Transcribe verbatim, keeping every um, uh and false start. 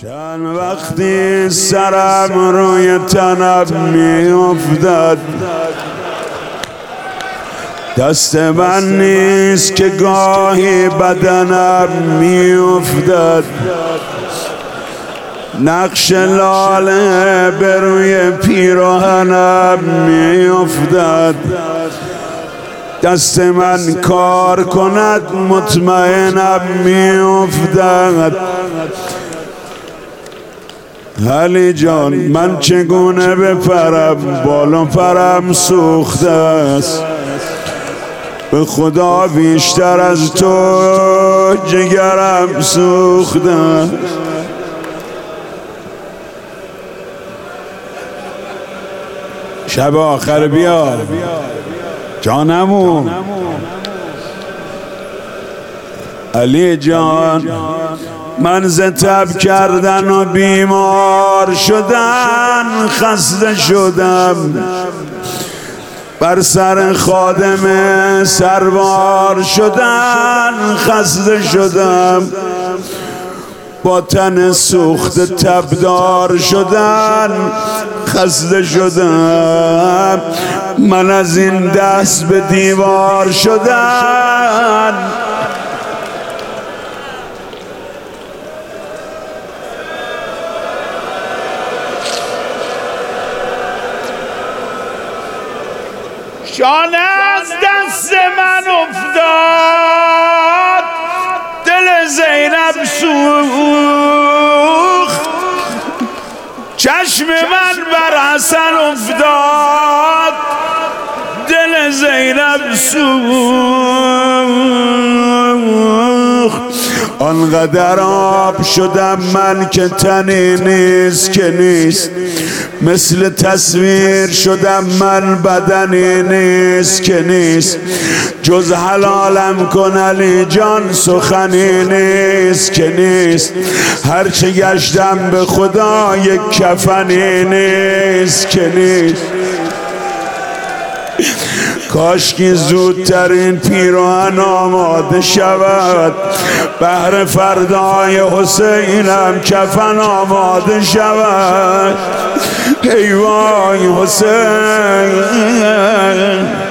چند وقتی سرم روی تنم می افتد، دست من نیست که گاهی بدنم می افتد. نقش لاله بر روی پیراهنم می افتد. دست من کار کند مطمئنم می افتد. علی جان من چگونه بپرم، بالا پرم سوخته است. به خدا بیشتر از تو جگرم سوخته است. شب آخر بیا جانمون. علی جان من ز تب کردن و بیمار شدن خسته شدم، بر سر خادم سروار شدن خسته شدم، با تن سوخت تبدار شدن خسته شدم، من از این دست به دیوار شدن. جان از دست من افتاد، دل زینب سوخت، چشم من بر حسن افتاد، دل زینب سوخت. آنقدر آب شدم من که تنی نیست که نیست، مثل تصویر شدم من بدنی نیست که نیست، جز حلالم کن علی جان سخنی نیست که نیست، هرچه گشتم به خدا یک کفنی نیست که نیست. کاشکی زودتر این پیراهن آماده شود، بهر فردای حسینم کفن آماده شود. ای وای حسین.